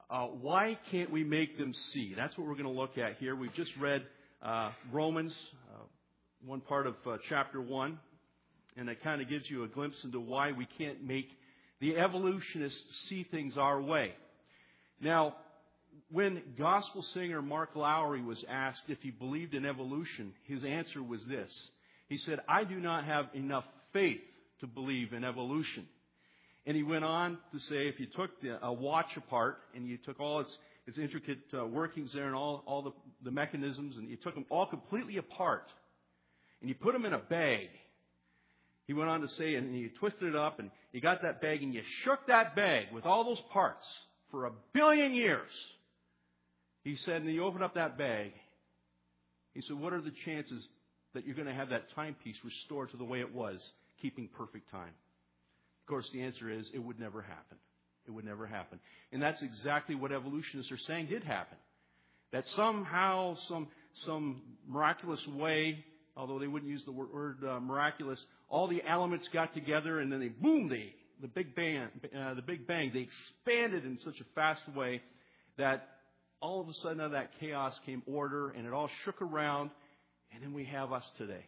Why can't we make them see? That's what we're going to look at here. We've just read Romans, one part of chapter 1, and it kind of gives you a glimpse into why we can't make the evolutionists see things our way. Now, when gospel singer Mark Lowry was asked if he believed in evolution, his answer was this. He said, "I do not have enough faith to believe in evolution." And he went on to say, if you took a watch apart and you took all its intricate workings there and all the mechanisms, and you took them all completely apart and you put them in a bag, he went on to say, and you twisted it up and you got that bag and you shook that bag with all those parts for 1 billion years. He said, and you open up that bag, he said, what are the chances that you're going to have that timepiece restored to the way it was, keeping perfect time? Of course, the answer is it would never happen. It would never happen. And that's exactly what evolutionists are saying did happen. That somehow, some miraculous way, although they wouldn't use the word miraculous, all the elements got together and then the Big Bang, they expanded in such a fast way that all of a sudden out of that chaos came order and it all shook around, and then we have us today.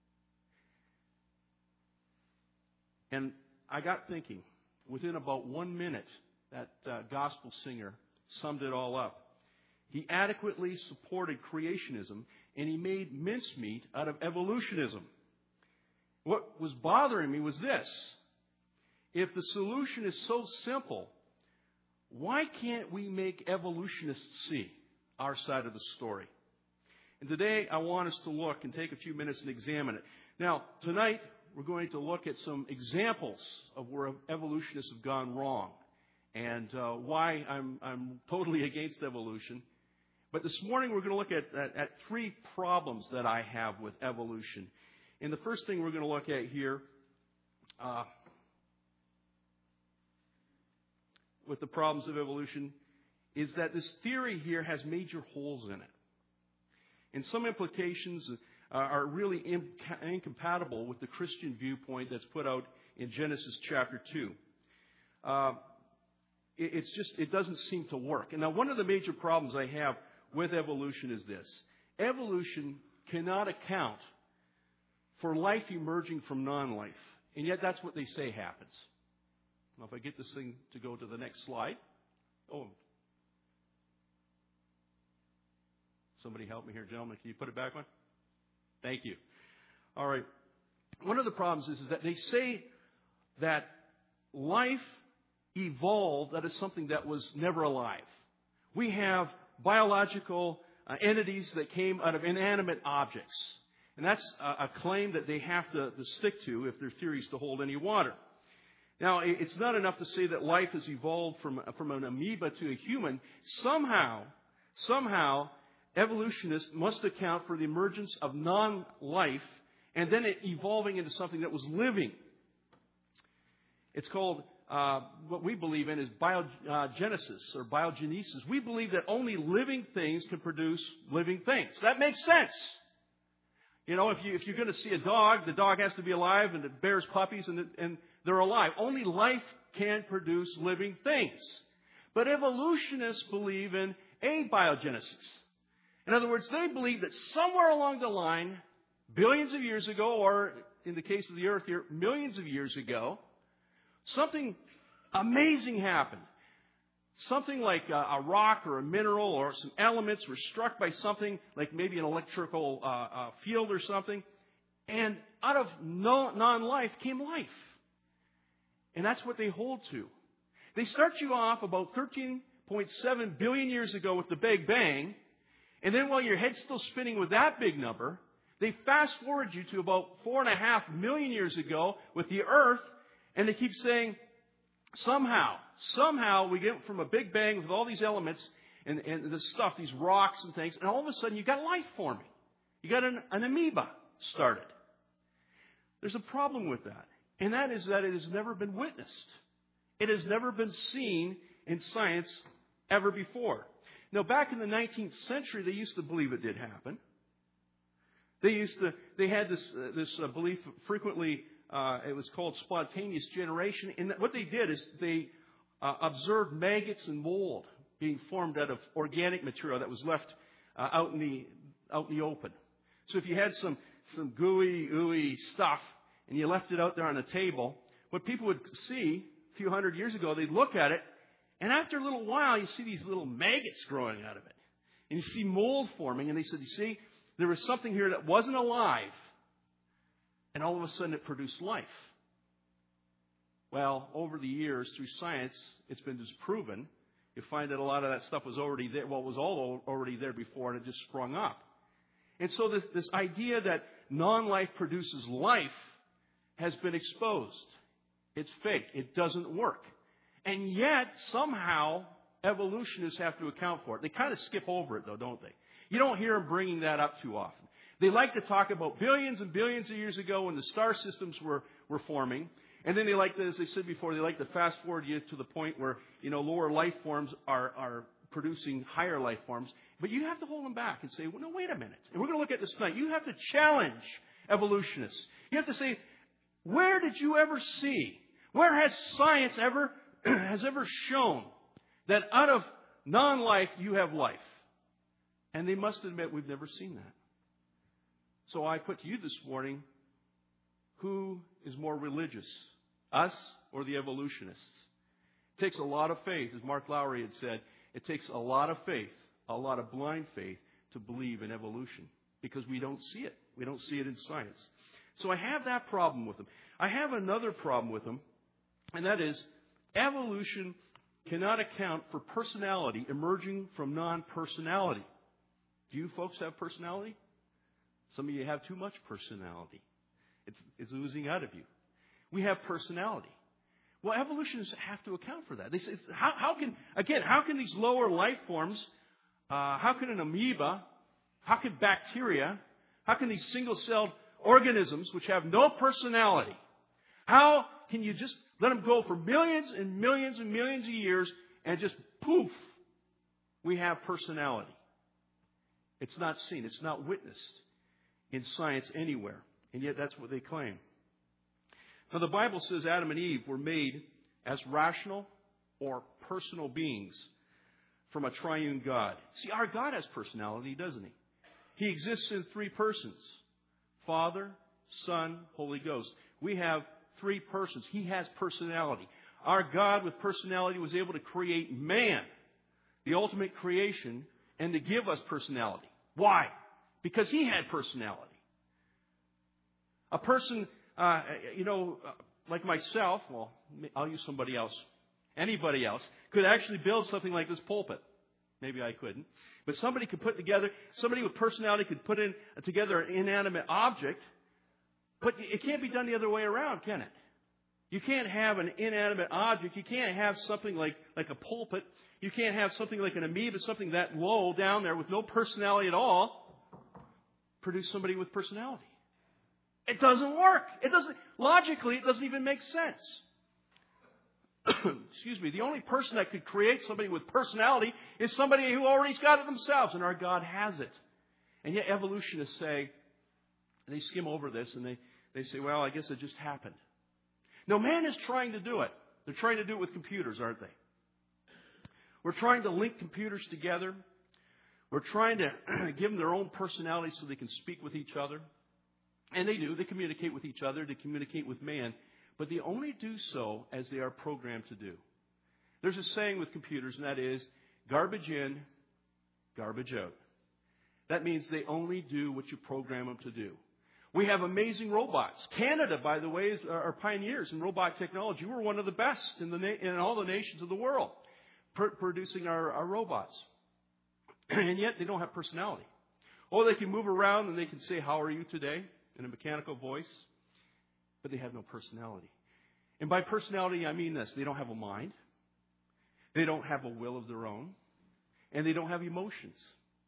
And I got thinking, within about 1 minute, that gospel singer summed it all up. He adequately supported creationism, and he made mincemeat out of evolutionism. What was bothering me was this. If the solution is so simple, why can't we make evolutionists see our side of the story? And today I want us to look and take a few minutes and examine it. Now, tonight we're going to look at some examples of where evolutionists have gone wrong and why I'm totally against evolution. But this morning we're going to look at 3 problems that I have with evolution. And the first thing we're going to look at here with the problems of evolution is that this theory here has major holes in it. And some implications are really incompatible with the Christian viewpoint that's put out in Genesis chapter 2. It doesn't seem to work. And now one of the major problems I have with evolution is this. Evolution cannot account for life emerging from non-life. And yet that's what they say happens. Now if I get this thing to go to the next slide. Oh. Somebody help me here, gentlemen. Can you put it back on? Thank you. All right. One of the problems is that they say that life evolved out of something that was never alive. We have biological entities that came out of inanimate objects. And that's a claim that they have to stick to if their theories to hold any water. Now, it's not enough to say that life has evolved from an amoeba to a human. Somehow, evolutionists must account for the emergence of non-life and then it evolving into something that was living. It's called, what we believe in is biogenesis or biogenesis. We believe that only living things can produce living things. That makes sense. You know, if you're going to see a dog, the dog has to be alive and it bears puppies and they're alive. Only life can produce living things. But evolutionists believe in abiogenesis. In other words, they believe that somewhere along the line, billions of years ago, or in the case of the earth here, millions of years ago, something amazing happened. Something like a rock or a mineral or some elements were struck by something like maybe an electrical field or something. And out of non-life came life. And that's what they hold to. They start you off about 13.7 billion years ago with the Big Bang. And then while your head's still spinning with that big number, they fast forward you to about 4.5 million years ago with the earth. And they keep saying, somehow we get from a Big Bang with all these elements and this stuff, these rocks and things, and all of a sudden you got life forming. You got an amoeba started. There's a problem with that. And that is that it has never been witnessed. It has never been seen in science ever before. Now, back in the 19th century, they used to believe it did happen. They had this belief frequently. It was called spontaneous generation. And what they did is they observed maggots and mold being formed out of organic material that was left out in the open. So if you had some gooey, ooey stuff and you left it out there on a table, what people would see a few hundred years ago, they'd look at it, and after a little while, you see these little maggots growing out of it. And you see mold forming, and they said, you see, there was something here that wasn't alive, and all of a sudden it produced life. Well, over the years, through science, it's been disproven. You find that a lot of that stuff was already there. Well, it was all already there before, and it just sprung up. And so this idea that non-life produces life has been exposed. It's fake. It doesn't work. And yet, somehow, evolutionists have to account for it. They kind of skip over it, though, don't they? You don't hear them bringing that up too often. They like to talk about billions and billions of years ago when the star systems were forming. And then they like to, as they said before, they like to fast forward you to the point where, lower life forms are producing higher life forms. But you have to hold them back and say, well, no, wait a minute. And we're going to look at this tonight. You have to challenge evolutionists. You have to say, where did you ever see? Where has science ever shown that out of non-life you have life? And they must admit we've never seen that. So I put to you this morning, who is more religious, us or the evolutionists? It takes a lot of faith, as Mark Lowry had said. It takes a lot of faith, a lot of blind faith, to believe in evolution, because we don't see it. We don't see it in science. So I have that problem with them. I have another problem with them, and that is evolution cannot account for personality emerging from non-personality. Do you folks have personality? Some of you have too much personality. It's oozing out of you. We have personality. Well, evolutionists have to account for that. They say, how can these lower life forms, how can an amoeba, how can bacteria, how can these single-celled organisms which have no personality, how can you just let them go for millions and millions and millions of years and just poof, we have personality? It's not seen. It's not witnessed in science anywhere. And yet that's what they claim. Now the Bible says Adam and Eve were made as rational or personal beings from a triune God. See, our God has personality, doesn't he? He exists in three persons: Father, Son, Holy Ghost. We have three persons. He has personality. Our God with personality was able to create man, the ultimate creation, and to give us personality. Why? Because he had personality. A person, like myself, well, I'll use somebody else. Anybody else could actually build something like this pulpit. Maybe I couldn't. But somebody with personality could put together an inanimate object. But it can't be done the other way around, can it? You can't have an inanimate object. You can't have something like a pulpit. You can't have something like an amoeba, something that low down there with no personality at all, produce somebody with personality. It doesn't work. Logically, it doesn't even make sense. Excuse me. The only person that could create somebody with personality is somebody who already's got it themselves, and our God has it. And yet evolutionists say, they skim over this and they say, well, I guess it just happened. No, man is trying to do it. They're trying to do it with computers, aren't they? We're trying to link computers together. We're trying to give them their own personality so they can speak with each other. And they do. They communicate with each other. They communicate with man. But they only do so as they are programmed to do. There's a saying with computers, and that is, garbage in, garbage out. That means they only do what you program them to do. We have amazing robots. Canada, by the way, are pioneers in robot technology. We're one of the best in all the nations of the world producing our robots. And yet they don't have personality. Oh, they can move around and they can say, how are you today? In a mechanical voice. But they have no personality. And by personality, I mean this. They don't have a mind. They don't have a will of their own. And they don't have emotions.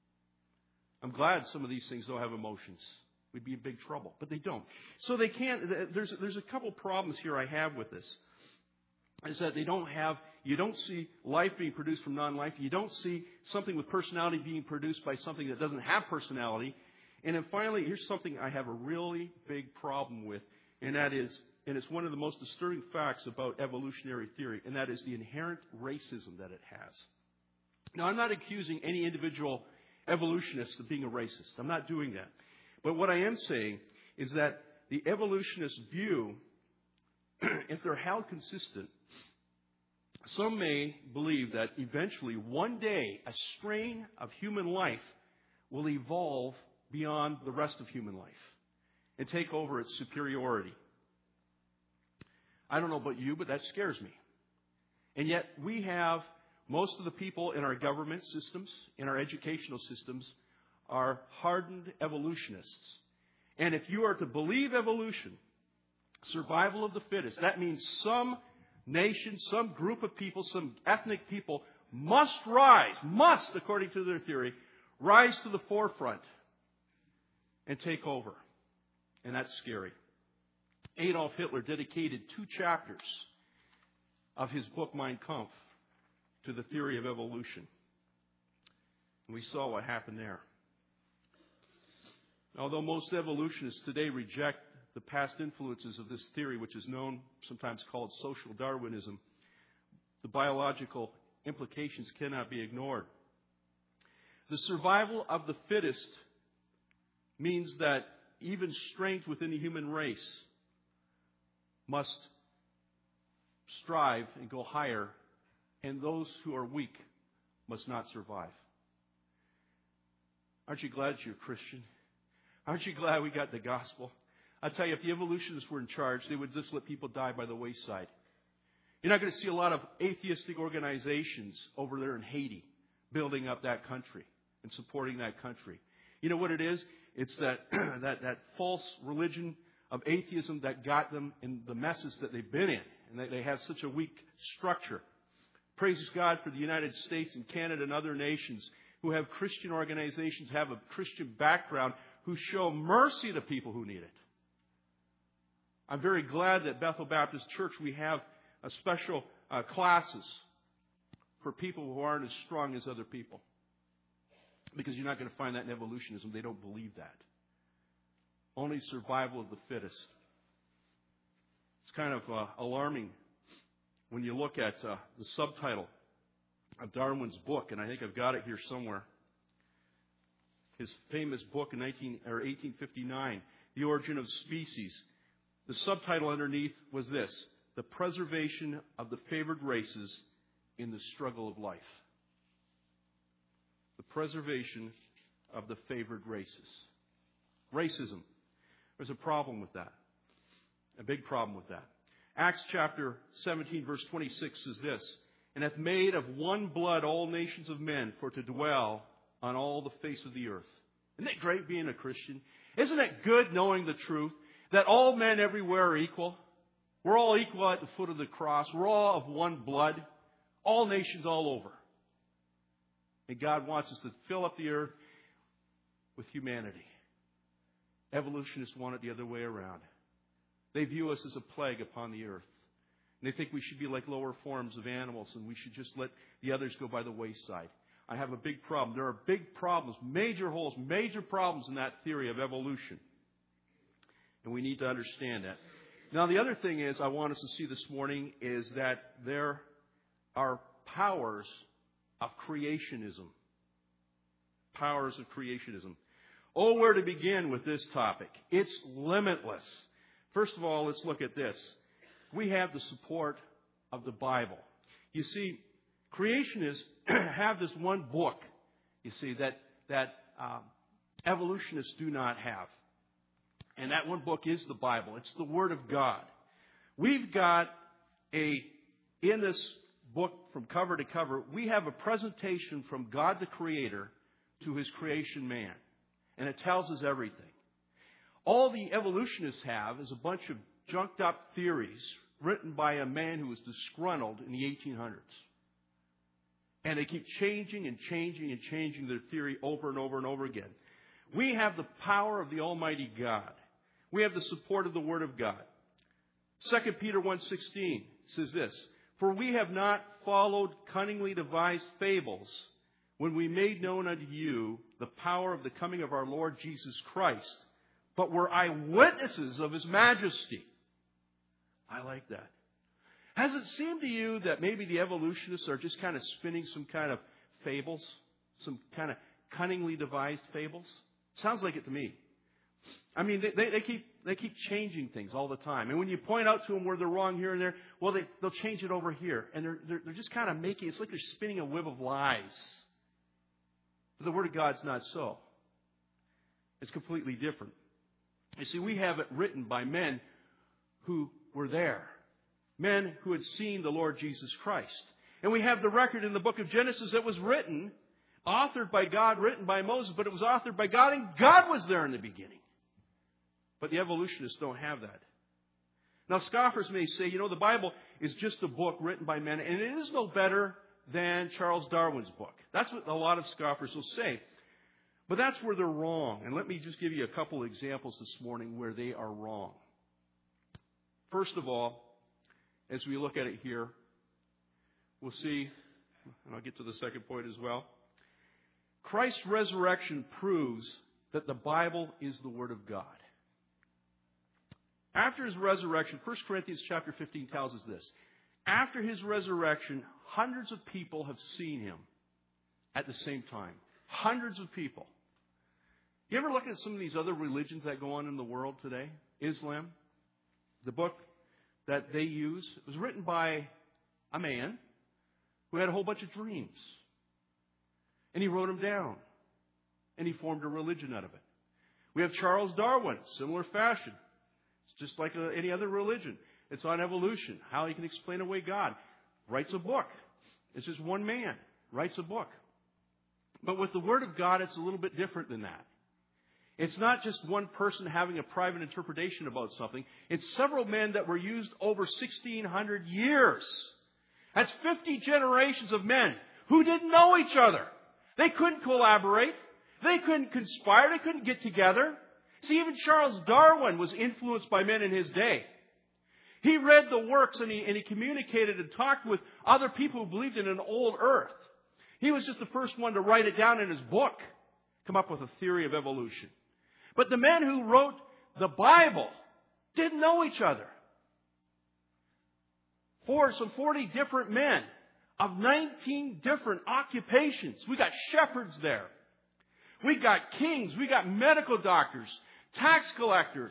I'm glad some of these things don't have emotions. We'd be in big trouble. But they don't. So they can't. There's a couple problems here I have with this. Is that you don't see life being produced from non-life. You don't see something with personality being produced by something that doesn't have personality. And then finally, here's something I have a really big problem with. And that is, and it's one of the most disturbing facts about evolutionary theory, and that is the inherent racism that it has. Now, I'm not accusing any individual evolutionist of being a racist. I'm not doing that. But what I am saying is that the evolutionist view, if they're held consistent, some may believe that eventually, one day, a strain of human life will evolve beyond the rest of human life and take over its superiority. I don't know about you, but that scares me. And yet, we have most of the people in our government systems, in our educational systems, are hardened evolutionists. And if you are to believe evolution, survival of the fittest, that means some nation, some group of people, some ethnic people must, according to their theory, rise to the forefront and take over. And that's scary. Adolf Hitler dedicated 2 chapters of his book Mein Kampf to the theory of evolution. And we saw what happened there. Although most evolutionists today reject the past influences of this theory, which is known, sometimes called social Darwinism, the biological implications cannot be ignored. The survival of the fittest means that even strength within the human race must strive and go higher, and those who are weak must not survive. Aren't you glad you're a Christian? Aren't you glad we got the gospel? I tell you, if the evolutionists were in charge, they would just let people die by the wayside. You're not going to see a lot of atheistic organizations over there in Haiti building up that country and supporting that country. You know what it is? It's that that false religion of atheism that got them in the messes that they've been in, and they have such a weak structure. Praise God for the United States and Canada and other nations who have Christian organizations, have a Christian background, who show mercy to people who need it. I'm very glad that Bethel Baptist Church, we have a special classes for people who aren't as strong as other people. Because you're not going to find that in evolutionism. They don't believe that. Only survival of the fittest. It's kind of alarming when you look at the subtitle of Darwin's book, and I think I've got it here somewhere. His famous book in 1859, The Origin of Species. The subtitle underneath was this: The Preservation of the Favored Races in the Struggle of Life. The preservation of the favored races. Racism. There's a problem with that. A big problem with that. Acts chapter 17 verse 26 says this: And hath made of one blood all nations of men for to dwell on all the face of the earth. Isn't it great being a Christian? Isn't it good knowing the truth that all men everywhere are equal? We're all equal at the foot of the cross. We're all of one blood. All nations all over. And God wants us to fill up the earth with humanity. Evolutionists want it the other way around. They view us as a plague upon the earth. And they think we should be like lower forms of animals and we should just let the others go by the wayside. I have a big problem. There are big problems, major holes, major problems in that theory of evolution. And we need to understand that. Now, the other thing is I want us to see this morning is that there are powers of creationism. Powers of creationism. Oh, where to begin with this topic? It's limitless. First of all, let's look at this. We have the support of the Bible. You see, creationists have this one book, you see, that evolutionists do not have. And that one book is the Bible. It's the Word of God. We've got in this book from cover to cover, we have a presentation from God the Creator to His creation man. And it tells us everything. All the evolutionists have is a bunch of junked up theories written by a man who was disgruntled in the 1800s. And they keep changing and changing and changing their theory over and over and over again. We have the power of the Almighty God. We have the support of the Word of God. 2 Peter 1:16 says this: For we have not followed cunningly devised fables when we made known unto you the power of the coming of our Lord Jesus Christ, but were eyewitnesses of His majesty. I like that. Has it seemed to you that maybe the evolutionists are just kind of spinning some kind of fables, some kind of cunningly devised fables. Sounds like it to me. I mean, they keep changing things all the time. And when you point out to them where they're wrong here and there, well, they'll change it over here. And they're just kind of making, it's like they're spinning a web of lies. But the Word of God's not so. It's completely different. You see, we have it written by men who were there. Men who had seen the Lord Jesus Christ. And we have the record in the book of Genesis that was written, authored by God, written by Moses, but it was authored by God, and God was there in the beginning. But the evolutionists don't have that. Now, scoffers may say, the Bible is just a book written by men, and it is no better than Charles Darwin's book. That's what a lot of scoffers will say. But that's where they're wrong. And let me just give you a couple of examples this morning where they are wrong. First of all, as we look at it here, we'll see, and I'll get to the second point as well. Christ's resurrection proves that the Bible is the Word of God. After His resurrection, 1 Corinthians chapter 15 tells us this. After His resurrection, hundreds of people have seen Him at the same time. Hundreds of people. You ever look at some of these other religions that go on in the world today? Islam, the book that they use, was written by a man who had a whole bunch of dreams. And he wrote them down. And he formed a religion out of it. We have Charles Darwin, similar fashion. It's just like any other religion. It's on evolution, how he can explain away God. Writes a book. It's just one man writes a book. But with the Word of God, it's a little bit different than that. It's not just one person having a private interpretation about something. It's several men that were used over 1,600 years. That's 50 generations of men who didn't know each other. They couldn't collaborate. They couldn't conspire. They couldn't get together. See, even Charles Darwin was influenced by men in his day. He read the works and he communicated and talked with other people who believed in an old earth. He was just the first one to write it down in his book, come up with a theory of evolution. But the men who wrote the Bible didn't know each other. Some 40 different men of 19 different occupations. We got shepherds there. We got kings. We got medical doctors, tax collectors,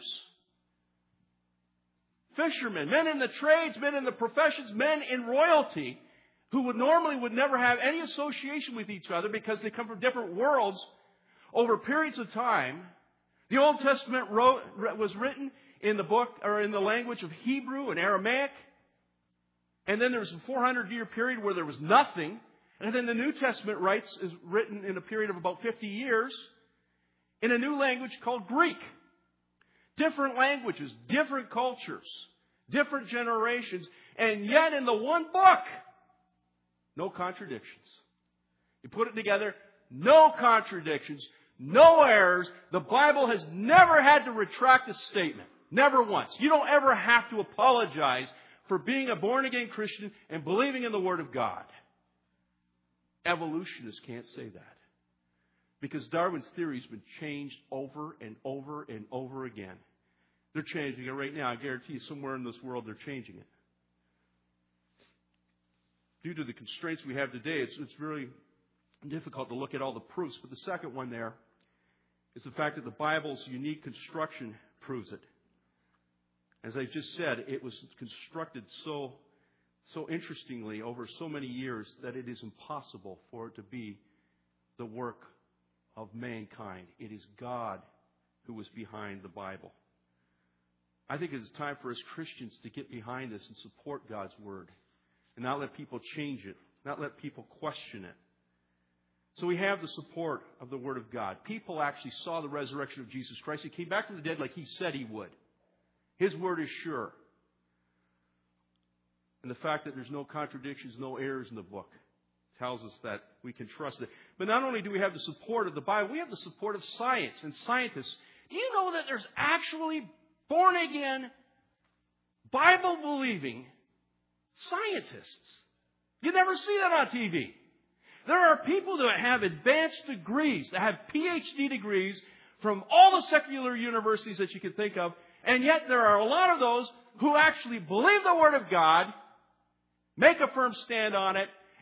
fishermen, men in the trades, men in the professions, men in royalty who would never have any association with each other because they come from different worlds over periods of time. The Old Testament was written in the book or in the language of Hebrew and Aramaic. And then there was a 400-year period where there was nothing. And then the New Testament is written in a period of about 50 years in a new language called Greek. Different languages, different cultures, different generations. And yet in the one book, no contradictions. You put it together, no contradictions, no errors. The Bible has never had to retract a statement. Never once. You don't ever have to apologize for being a born-again Christian and believing in the Word of God. Evolutionists can't say that. Because Darwin's theory has been changed over and over and over again. They're changing it right now. I guarantee you somewhere in this world they're changing it. Due to the constraints we have today, it's really difficult to look at all the proofs. But the second one there is the fact that the Bible's unique construction proves it. As I just said, it was constructed so interestingly over so many years that it is impossible for it to be the work of mankind. It is God who was behind the Bible. I think it is time for us Christians to get behind this and support God's Word and not let people change it, not let people question it. So we have the support of the Word of God. People actually saw the resurrection of Jesus Christ. He came back from the dead like He said He would. His Word is sure. And the fact that there's no contradictions, no errors in the book tells us that we can trust it. But not only do we have the support of the Bible, we have the support of science and scientists. Do you know that there's actually born-again, Bible-believing scientists? You never see that on TV. There are people that have advanced degrees, that have PhD degrees from all the secular universities that you can think of, and yet there are a lot of those who actually believe the Word of God, make a firm stand on it,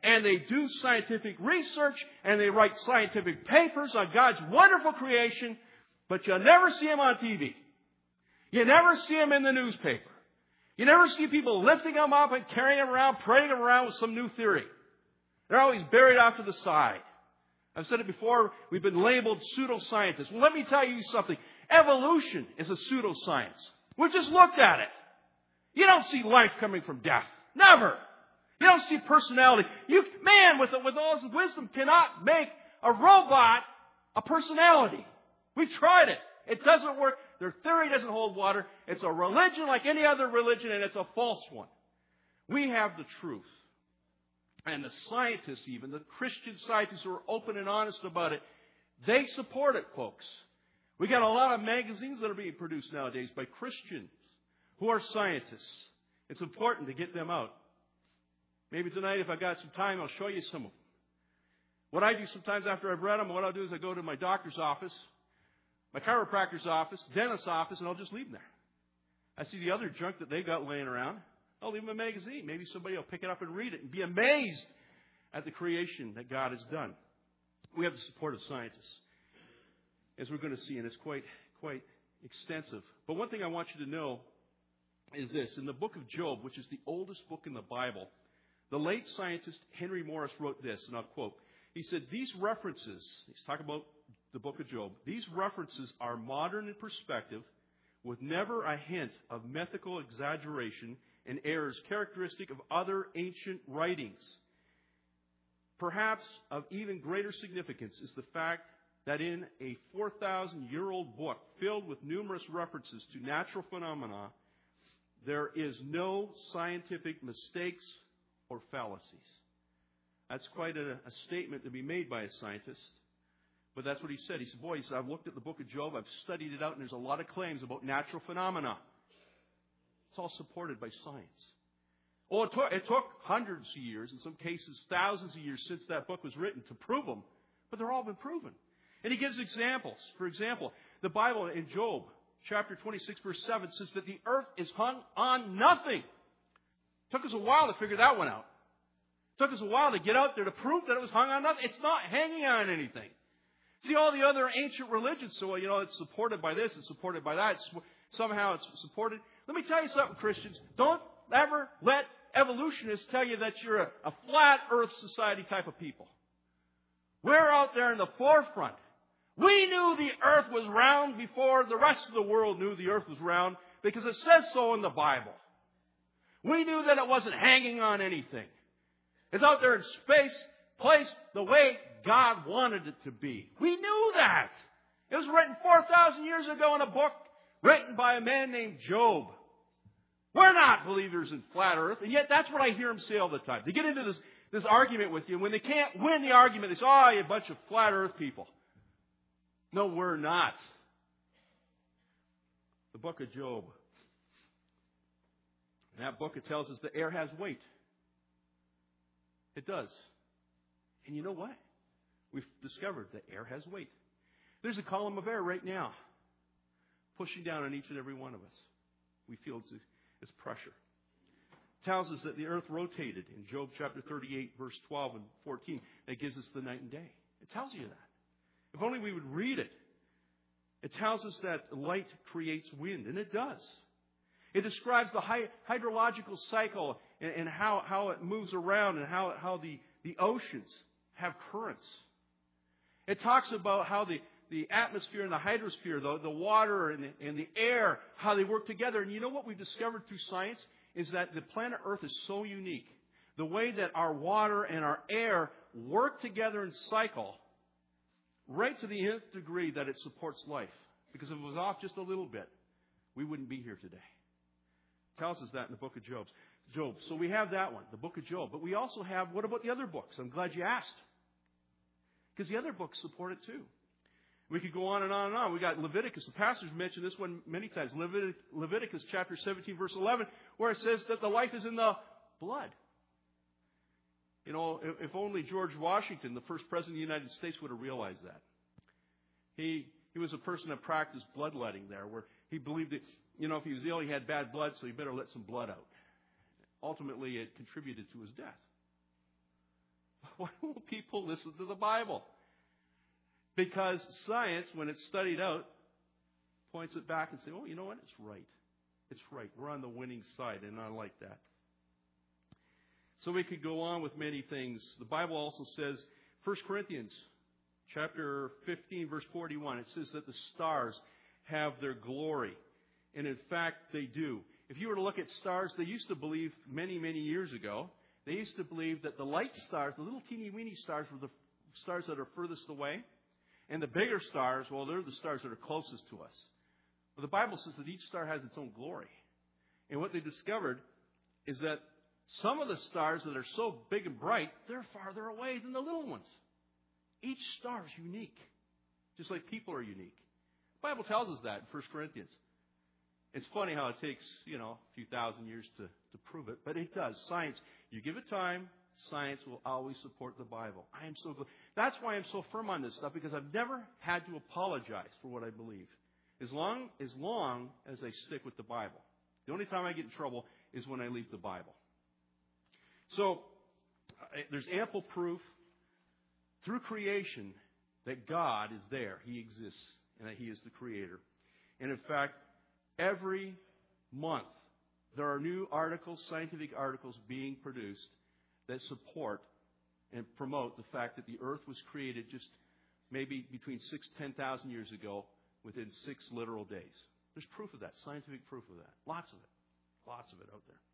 and they do scientific research, and they write scientific papers on God's wonderful creation, but you never see them on TV. You never see them in the newspaper. You never see people lifting them up and carrying them around, parading them around with some new theory. They're always buried off to the side. I've said it before, we've been labeled pseudoscientists. Well, let me tell you something. Evolution is a pseudoscience. We've just looked at it. You don't see life coming from death. Never. You don't see personality. Man, with all his wisdom, cannot make a robot a personality. We've tried it. It doesn't work. Their theory doesn't hold water. It's a religion like any other religion, and it's a false one. We have the truth. And the scientists even, the Christian scientists who are open and honest about it, they support it, folks. We got a lot of magazines that are being produced nowadays by Christians who are scientists. It's important to get them out. Maybe tonight, if I got some time, I'll show you some of them. What I do sometimes after I've read them, what I'll do is I go to my doctor's office, my chiropractor's office, dentist's office, and I'll just leave them there. I see the other junk that they got laying around. I'll leave them a magazine. Maybe somebody will pick it up and read it and be amazed at the creation that God has done. We have the support of scientists, as we're going to see, and it's quite extensive. But one thing I want you to know is this. In the book of Job, which is the oldest book in the Bible, the late scientist Henry Morris wrote this, and I'll quote. He said, these references, he's talking about the book of Job, these references are modern in perspective with never a hint of mythical exaggeration and errors characteristic of other ancient writings. Perhaps of even greater significance is the fact that in a 4,000-year-old book filled with numerous references to natural phenomena, there is no scientific mistakes or fallacies. That's quite a statement to be made by a scientist. But that's what he said. He said, boy, I've looked at the book of Job, I've studied it out, and there's a lot of claims about natural phenomena. It's all supported by science. Well, it took hundreds of years, in some cases thousands of years since that book was written to prove them, but they're all been proven. And he gives examples. For example, the Bible in Job, chapter 26, verse 7, says that the earth is hung on nothing. It took us a while to figure that one out. It took us a while to get out there to prove that it was hung on nothing. It's not hanging on anything. See, all the other ancient religions, so, it's supported by this, it's supported by that, somehow it's supported. Let me tell you something, Christians. Don't ever let evolutionists tell you that you're a flat earth society type of people. We're out there in the forefront. We knew the earth was round before the rest of the world knew the earth was round because it says so in the Bible. We knew that it wasn't hanging on anything. It's out there in space, placed the way God wanted it to be. We knew that. It was written 4,000 years ago in a book written by a man named Job. We're not believers in flat earth, and yet that's what I hear them say all the time. They get into this argument with you, and when they can't win the argument, they say, oh, you're a bunch of flat earth people. No, we're not. The book of Job. In that book, it tells us the air has weight. It does. And you know what? We've discovered that air has weight. There's a column of air right now pushing down on each and every one of us. We feel its pressure. It tells us that the earth rotated in Job chapter 38, verse 12 and 14. It gives us the night and day. It tells you that. If only we would read it. It tells us that light creates wind, and it does. It describes the hydrological cycle and how it moves around and how the oceans have currents. It talks about how the atmosphere and the hydrosphere, the water and the air, how they work together. And you know what we've discovered through science is that the planet Earth is so unique. The way that our water and our air work together and cycle, right to the nth degree that it supports life. Because if it was off just a little bit, we wouldn't be here today. It tells us that in the book of Job. So we have that one, the book of Job. But we also have, what about the other books? I'm glad you asked. Because the other books support it too. We could go on and on and on. We got Leviticus. The pastors mentioned this one many times. Leviticus chapter 17, verse 11, where it says that the life is in the blood. If only George Washington, the first president of the United States, would have realized that. He was a person that practiced bloodletting there, where he believed that, if he was ill, he had bad blood, so he better let some blood out. Ultimately, it contributed to his death. Why won't people listen to the Bible? Because science, when it's studied out, points it back and says, oh, you know what? It's right. It's right. We're on the winning side, and I like that. So we could go on with many things. The Bible also says, 1 Corinthians chapter 15, verse 41, it says that the stars have their glory. And in fact, they do. If you were to look at stars, they used to believe many, many years ago, they used to believe that the light stars, the little teeny weeny stars, were the stars that are furthest away. And the bigger stars, well, they're the stars that are closest to us. But the Bible says that each star has its own glory. And what they discovered is that some of the stars that are so big and bright, they're farther away than the little ones. Each star is unique, just like people are unique. The Bible tells us that in 1 Corinthians. It's funny how it takes, a few thousand years to prove it, but it does. Science, you give it time, science will always support the Bible. I am so good. That's why I'm so firm on this stuff, because I've never had to apologize for what I believe. As long as I stick with the Bible. The only time I get in trouble is when I leave the Bible. So, there's ample proof through creation that God is there. He exists, and that He is the Creator. And in fact, every month, there are new articles, scientific articles being produced that support and promote the fact that the earth was created just maybe between 6,000 and 10,000 years ago within 6 literal days. There's proof of that, scientific proof of that. Lots of it out there.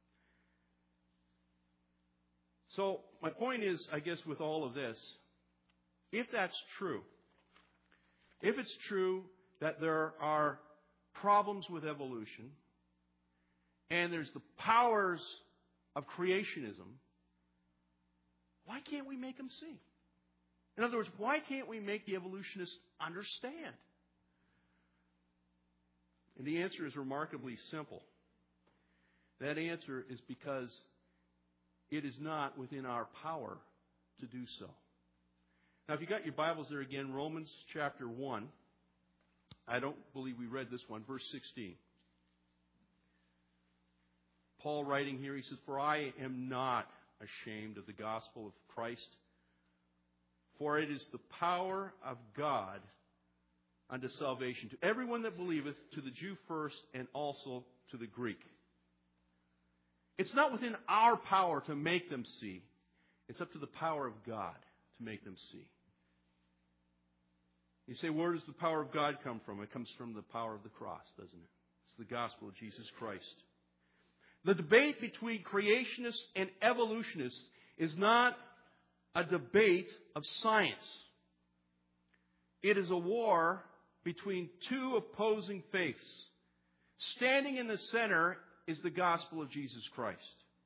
So my point is, I guess, with all of this, if that's true, if it's true that there are problems with evolution and there's the powers of creationism, why can't we make them see? In other words, why can't we make the evolutionists understand? And the answer is remarkably simple. That answer is because it is not within our power to do so. Now, if you got your Bibles there again, Romans chapter 1. I don't believe we read this one, verse 16. Paul writing here, he says, "For I am not ashamed of the gospel of Christ, for it is the power of God unto salvation to everyone that believeth, to the Jew first, and also to the Greek." It's not within our power to make them see. It's up to the power of God to make them see. You say, where does the power of God come from? It comes from the power of the cross, doesn't it? It's the gospel of Jesus Christ. The debate between creationists and evolutionists is not a debate of science. It is a war between two opposing faiths. Standing in the center is the gospel of Jesus Christ.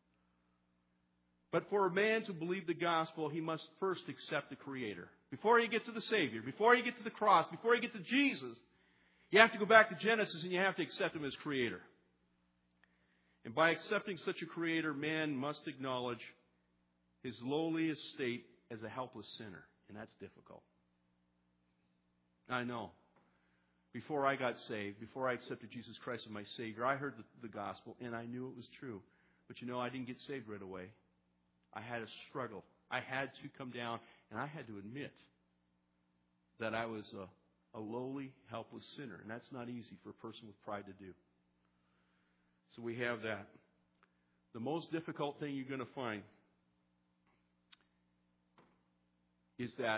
But for a man to believe the gospel, he must first accept the Creator. Before you get to the Savior, before you get to the cross, before you get to Jesus, you have to go back to Genesis and you have to accept Him as Creator. And by accepting such a Creator, man must acknowledge his lowly estate as a helpless sinner. And that's difficult. I know. Before I got saved, before I accepted Jesus Christ as my Savior, I heard the gospel and I knew it was true. But I didn't get saved right away. I had a struggle. I had to come down and I had to admit that I was a lowly, helpless sinner. And that's not easy for a person with pride to do. So we have that. The most difficult thing you're going to find is that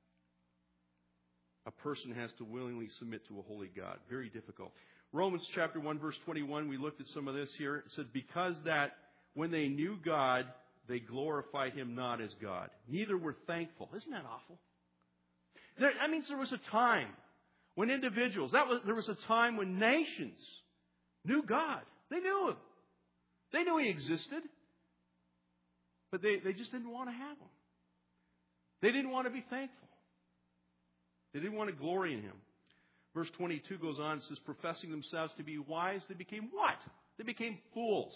a person has to willingly submit to a holy God. Very difficult. Romans chapter 1, verse 21, we looked at some of this here. It said, because that when they knew God, they glorified Him not as God. Neither were thankful. Isn't that awful? That means there was a time when individuals, there was a time when nations knew God. They knew Him. They knew He existed. But they just didn't want to have Him. They didn't want to be thankful. They didn't want to glory in Him. Verse 22 goes on and says, professing themselves to be wise, they became what? They became fools.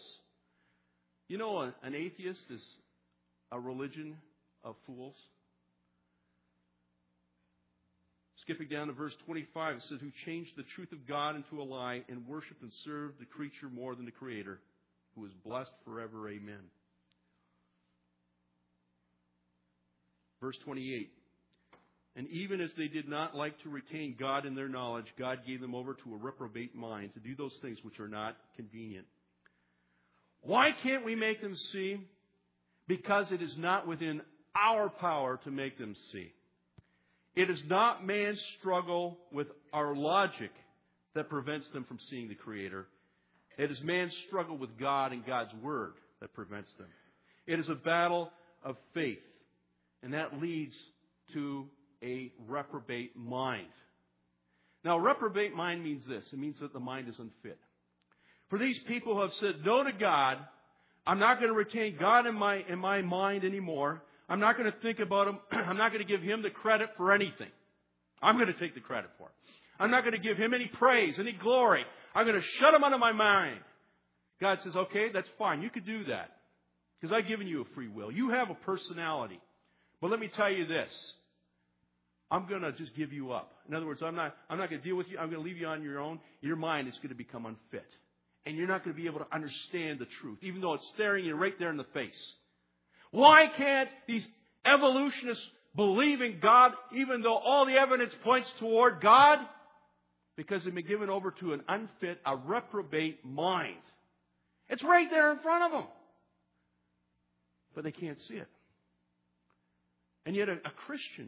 An atheist is a religion of fools. Skipping down to verse 25, it says, who changed the truth of God into a lie and worshiped and served the creature more than the Creator, who is blessed forever. Amen. Verse 28. And even as they did not like to retain God in their knowledge, God gave them over to a reprobate mind to do those things which are not convenient. Why can't we make them see? Because it is not within our power to make them see. It is not man's struggle with our logic that prevents them from seeing the Creator. It is man's struggle with God and God's Word that prevents them. It is a battle of faith. And that leads to a reprobate mind. Now, a reprobate mind means this. It means that the mind is unfit. For these people who have said no to God, I'm not going to retain God in my mind anymore. I'm not going to think about Him. I'm not going to give Him the credit for anything. I'm going to take the credit for it. I'm not going to give Him any praise, any glory. I'm going to shut Him out of my mind. God says, okay, that's fine. You could do that. Because I've given you a free will. You have a personality. But let me tell you this. I'm going to just give you up. In other words, I'm not going to deal with you. I'm going to leave you on your own. Your mind is going to become unfit. And you're not going to be able to understand the truth, even though it's staring you right there in the face. Why can't these evolutionists believe in God, even though all the evidence points toward God? Because they've been given over to an unfit, a reprobate mind. It's right there in front of them. But they can't see it. And yet a Christian,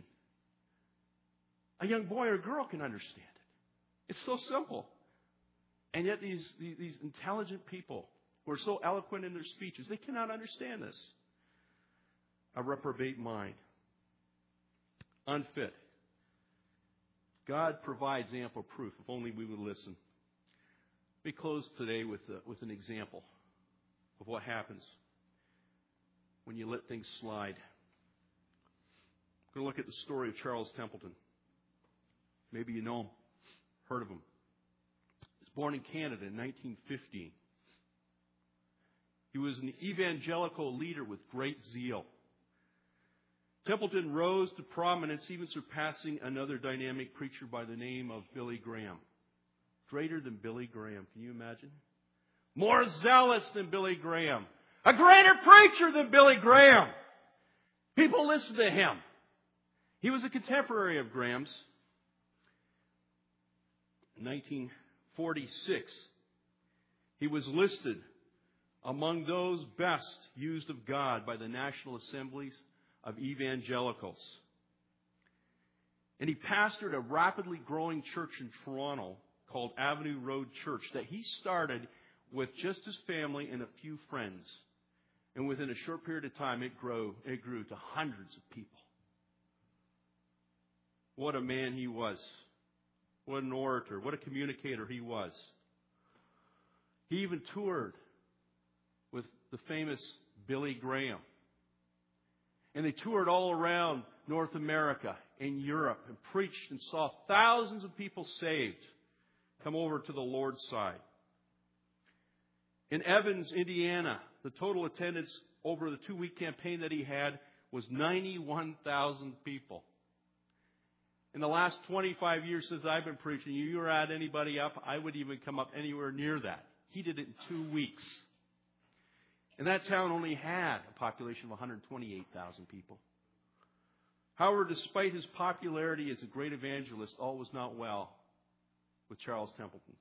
a young boy or girl can understand it. It's so simple. And yet these intelligent people who are so eloquent in their speeches, they cannot understand this. A reprobate mind. Unfit. God provides ample proof if only we would listen. We close today with an example of what happens when you let things slide. We're going to look at the story of Charles Templeton. Maybe you know him, heard of him. He was born in Canada in 1915. He was an evangelical leader with great zeal. Templeton rose to prominence, even surpassing another dynamic preacher by the name of Billy Graham. Greater than Billy Graham. Can you imagine? More zealous than Billy Graham. A greater preacher than Billy Graham. People listened to him. He was a contemporary of Graham's. In 1946, he was listed among those best used of God by the National Assemblies of Evangelicals. And he pastored a rapidly growing church in Toronto called Avenue Road Church that he started with just his family and a few friends. And within a short period of time, it grew to hundreds of people. What a man he was. What an orator. What a communicator he was. He even toured with the famous Billy Graham. And they toured all around North America and Europe and preached and saw thousands of people saved come over to the Lord's side. In Evans, Indiana, the total attendance over the 2-week campaign that he had was 91,000 people. In the last 25 years since I've been preaching, you were add anybody up, I would even come up anywhere near that. He did it in 2 weeks. And that town only had a population of 128,000 people. However, despite his popularity as a great evangelist, all was not well with Charles Templeton.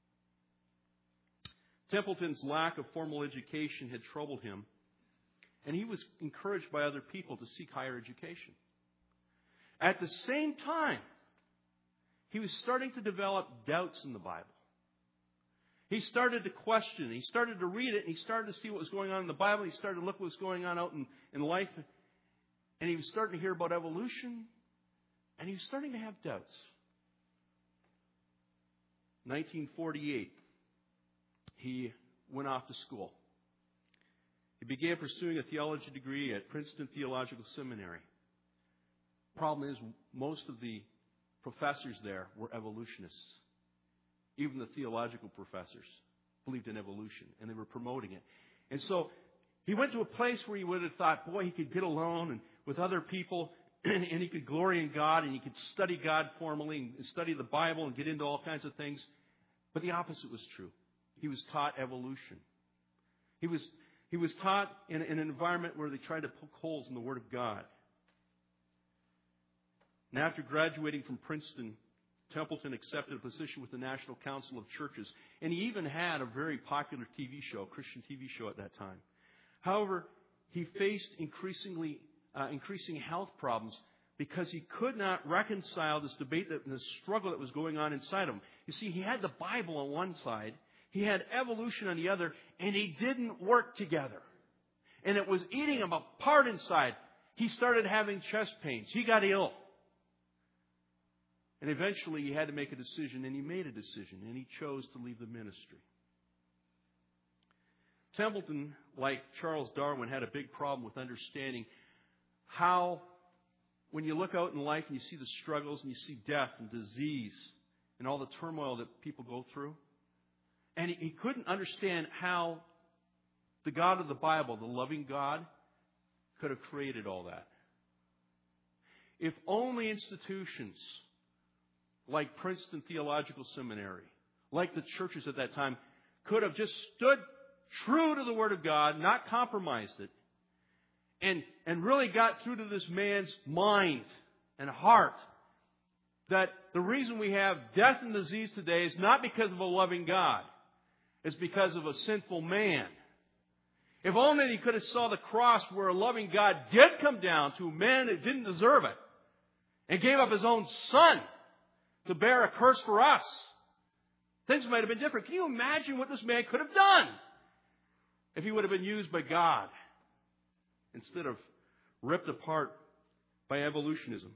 Templeton's lack of formal education had troubled him, and he was encouraged by other people to seek higher education. At the same time, he was starting to develop doubts in the Bible. He started to question. He started to read it, and he started to see what was going on in the Bible. He started to look what was going on out in life. And he was starting to hear about evolution, and he was starting to have doubts. 1948, he went off to school. He began pursuing a theology degree at Princeton Theological Seminary. Problem is, most of the professors there were evolutionists. Even the theological professors believed in evolution, and they were promoting it. And so he went to a place where he would have thought, boy, he could get alone and with other people, and he could glory in God, and he could study God formally and study the Bible and get into all kinds of things. But the opposite was true. He was taught evolution. He was taught in an environment where they tried to poke holes in the Word of God. And after graduating from Princeton, Templeton accepted a position with the National Council of Churches. And he even had a very popular TV show, Christian TV show at that time. However, he faced increasing health problems because he could not reconcile this debate and this struggle that was going on inside of him. You see, he had the Bible on one side, he had evolution on the other, and they didn't work together. And it was eating him apart inside. He started having chest pains. He got ill. And eventually he had to make a decision, and he made a decision, and he chose to leave the ministry. Templeton, like Charles Darwin, had a big problem with understanding how, when you look out in life and you see the struggles and you see death and disease and all the turmoil that people go through, and he couldn't understand how the God of the Bible, the loving God, could have created all that. If only institutions like Princeton Theological Seminary, like the churches at that time, could have just stood true to the Word of God, not compromised it, and really got through to this man's mind and heart that the reason we have death and disease today is not because of a loving God. It's because of a sinful man. If only he could have saw the cross where a loving God did come down to a man that didn't deserve it and gave up his own son to bear a curse for us, things might have been different. Can you imagine what this man could have done if he would have been used by God instead of ripped apart by evolutionism?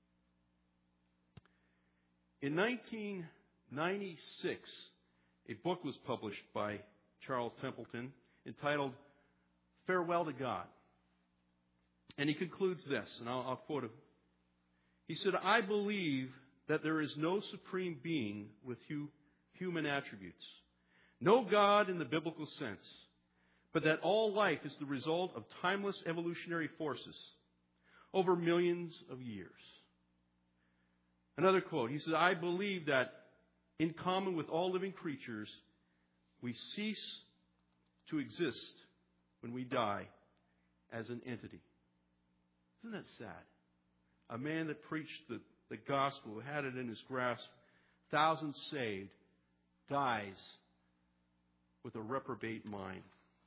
In 1996, a book was published by Charles Templeton entitled Farewell to God. And he concludes this, and I'll quote him. He said, "I believe that there is no supreme being with human attributes, no God in the biblical sense, but that all life is the result of timeless evolutionary forces over millions of years." Another quote, he says, "I believe that in common with all living creatures, we cease to exist when we die as an entity." Isn't that sad? A man that preached the gospel, who had it in his grasp, thousands saved, dies with a reprobate mind.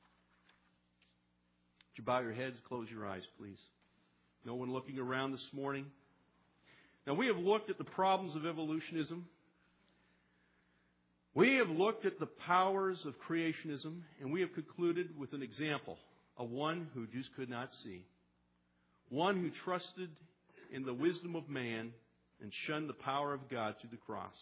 Would you bow your heads, close your eyes, please? No one looking around this morning. Now, we have looked at the problems of evolutionism. We have looked at the powers of creationism, and we have concluded with an example of one who just could not see. One who trusted in the wisdom of man and shunned the power of God through the cross.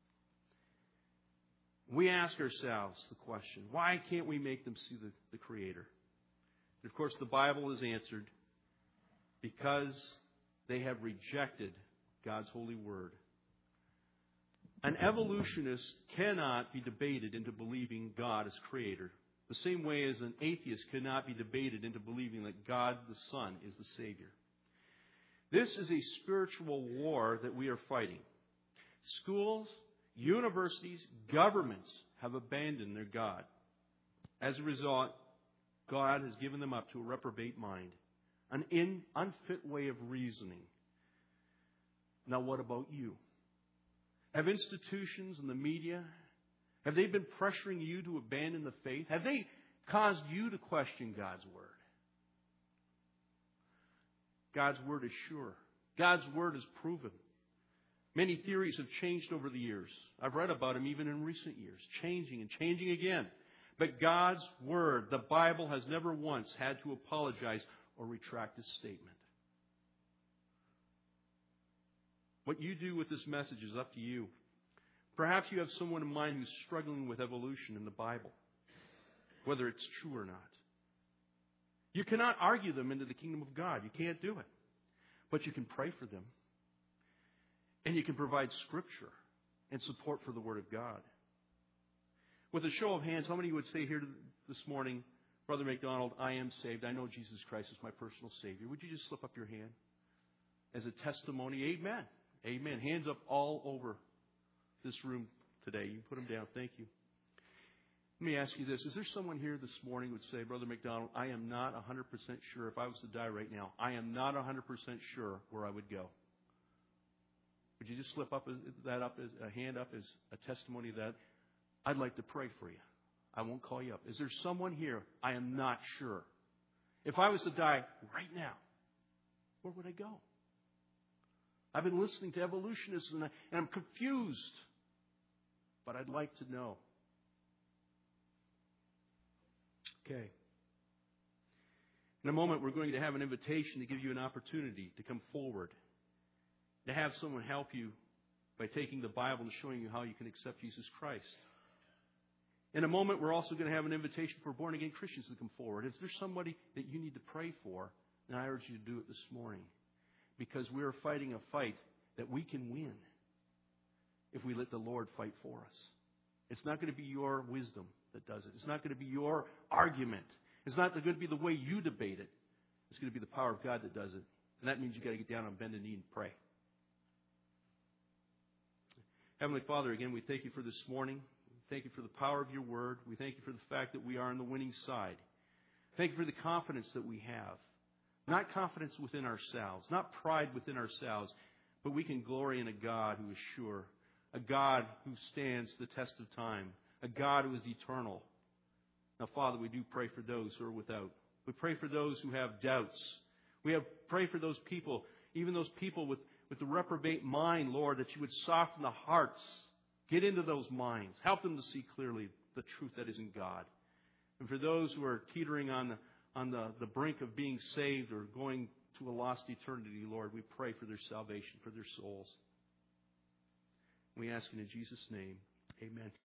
We ask ourselves the question, why can't we make them see the Creator? And of course, the Bible has answered, because they have rejected God's holy word. An evolutionist cannot be debated into believing God is Creator, the same way as an atheist cannot be debated into believing that God the Son is the Savior. This is a spiritual war that we are fighting. Schools, universities, governments have abandoned their God. As a result, God has given them up to a reprobate mind, an unfit way of reasoning. Now, what about you? Have institutions and the media, have they been pressuring you to abandon the faith? Have they caused you to question God's Word? God's Word is sure. God's Word is proven. Many theories have changed over the years. I've read about them even in recent years, changing and changing again. But God's Word, the Bible, has never once had to apologize or retract its statement. What you do with this message is up to you. Perhaps you have someone in mind who's struggling with evolution in the Bible, whether it's true or not. You cannot argue them into the kingdom of God. You can't do it. But you can pray for them. And you can provide scripture and support for the Word of God. With a show of hands, how many would say here this morning, Brother McDonald, I am saved. I know Jesus Christ is my personal Savior. Would you just slip up your hand as a testimony? Amen. Amen. Hands up all over this room today. You can put them down. Thank you. Let me ask you this. Is there someone here this morning who would say, Brother McDonald, I am not 100% sure if I was to die right now, I am not 100% sure where I would go. would you just slip that up as a hand up as a testimony of that? I'd like to pray for you. I won't call you up. Is there someone here? I am not sure. If I was to die right now, where would I go? I've been listening to evolutionists and I'm confused. But I'd like to know. Okay. In a moment, we're going to have an invitation to give you an opportunity to come forward, to have someone help you by taking the Bible and showing you how you can accept Jesus Christ. In a moment, we're also going to have an invitation for born-again Christians to come forward. If there's somebody that you need to pray for, then I urge you to do it this morning. Because we are fighting a fight that we can win if we let the Lord fight for us. It's not going to be your wisdom that does it. It's not going to be your argument. It's not going to be the way you debate it. It's going to be the power of God that does it. And that means you've got to get down on bended knee and pray. Heavenly Father, again, we thank you for this morning. Thank you for the power of your word. We thank you for the fact that we are on the winning side. Thank you for the confidence that we have. Not confidence within ourselves, not pride within ourselves, but we can glory in a God who is sure, a God who stands the test of time, a God who is eternal. Now, Father, we do pray for those who are without. We pray for those who have doubts. Pray for those people, even those people with the reprobate mind, Lord, that you would soften the hearts. Get into those minds. Help them to see clearly the truth that is in God. And for those who are teetering on the brink of being saved or going to a lost eternity, Lord, we pray for their salvation, for their souls. We ask it in Jesus' name. Amen.